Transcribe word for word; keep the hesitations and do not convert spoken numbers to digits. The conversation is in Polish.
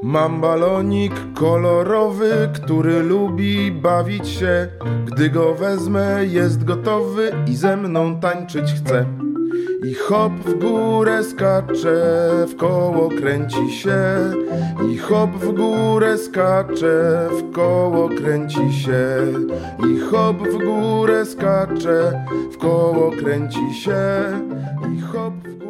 Mam balonik kolorowy, który lubi bawić się. Gdy go wezmę, jest gotowy i ze mną tańczyć chce. I hop w górę skacze, w koło kręci się. I hop w górę skacze, w koło kręci się. I hop w górę skacze, w koło kręci się. I hop w górę